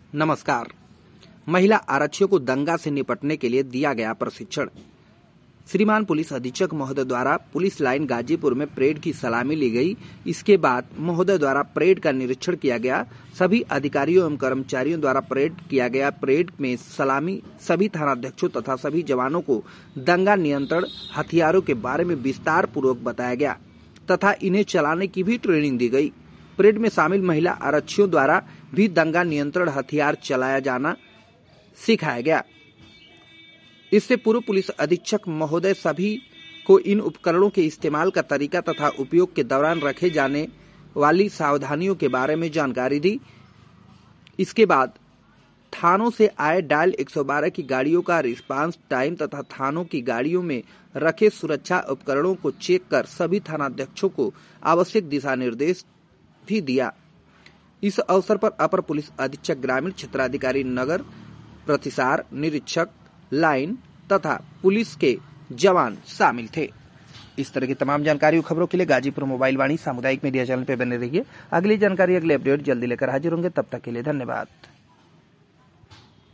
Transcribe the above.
नमस्कार। महिला आरक्षियों को दंगा से निपटने के लिए दिया गया प्रशिक्षण। श्रीमान पुलिस अधीक्षक महोदय द्वारा पुलिस लाइन गाजीपुर में परेड की सलामी ली गई। इसके बाद महोदय द्वारा परेड का निरीक्षण किया गया। सभी अधिकारियों एवं कर्मचारियों द्वारा परेड किया गया। परेड में सलामी सभी थानाध्यक्षों तथा सभी जवानों को दंगा नियंत्रण हथियारों के बारे में विस्तार पूर्वक बताया गया तथा इन्हें चलाने की भी ट्रेनिंग दी गई। परेड में शामिल महिला आरक्षियों द्वारा भी दंगा नियंत्रण हथियार चलाया जाना सिखाया गया। इससे पूर्व पुलिस अधीक्षक महोदय सभी को इन उपकरणों के इस्तेमाल का तरीका तथा उपयोग के दौरान रखे जाने वाली सावधानियों के बारे में जानकारी दी। इसके बाद थानों से आए डायल 112 की गाड़ियों का रिस्पांस टाइम तथा थानों की गाड़ियों में रखे सुरक्षा उपकरणों को चेक कर सभी थानाध्यक्षों को आवश्यक दिशा निर्देश भी दिया। इस अवसर पर अपर पुलिस अधीक्षक ग्रामीण, क्षेत्राधिकारी नगर, प्रतिसार निरीक्षक लाइन तथा पुलिस के जवान शामिल थे। इस तरह की तमाम जानकारी और खबरों के लिए गाजीपुर मोबाइल वाणी सामुदायिक मीडिया चैनल पर बने रहिए। अगली जानकारी, अगले अपडेट जल्दी लेकर हाजिर होंगे। तब तक के लिए धन्यवाद।